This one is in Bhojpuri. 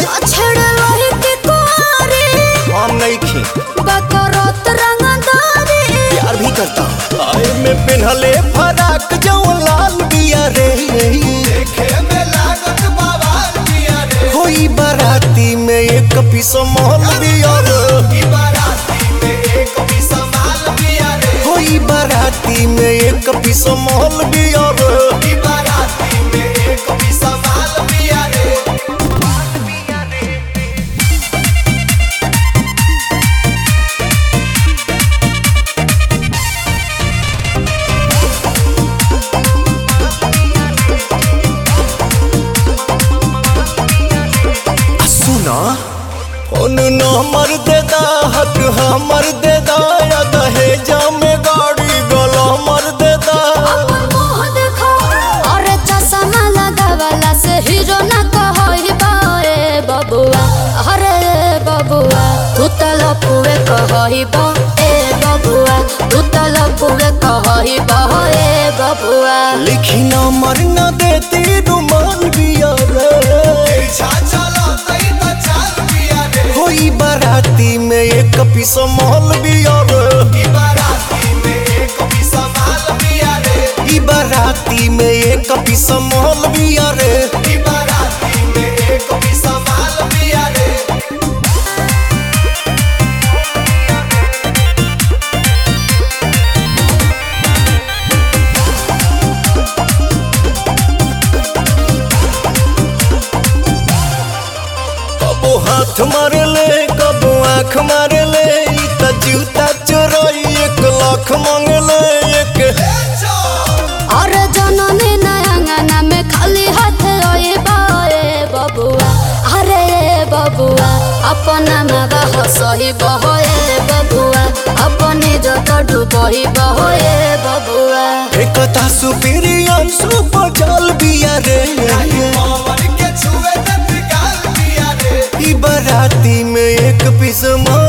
छेड़े लोही के कुआरे हम नहीं खी बकरोत रंगदारी प्यार भी करता हूँ। आए में पिन्हले फराक जो लाल बिया रे देखे में लागत बवाल बिया रे होई बाराती में एक पीस मोहल बिया रे ई बाराती में एक भी संभाल बिया रे होई बाराती में एक पीस मोहल बिया रे ई बाराती में एक भी संभाल बिया रे सुना फोन नंबर दे दा हक हमर दे दा या दहेजा में गाड़ी गला मर दे दा अपन मुंह देखो और चश्मा लगावला से हीरो ना कहई बाए बबुआ अरे बबुआ तू त लपुए कहई बा ए बबुआ तू त लपुए कहई बा ए बबुआ लिखी नंबर न देती रुमान बिया रे पीछा चलो तई तो चाल बिया रे होई बाराती में एक पीस मोहल बिया रे ई बाराती में एक भी संभाल बिया रे ई बाराती में एक पीस मोहल बिया रे ई बाराती में एक भी संभाल बिया रे कबो हाथ मारे ले कबो आँख मारे ले ई त जूता चोराई 1 लाख मांगे ले एक और जननी नयंगना में खाली हाथ रोए बाए बबुआ अरे बबुआ अपना माँ हसही बहोए बबुआ अपनी जत डूबही बहोए बबुआ एकता सुपीरियर सुपर जल बिया रे पवन के छुए तक गाल बिया रे ई बाराती में एक पीस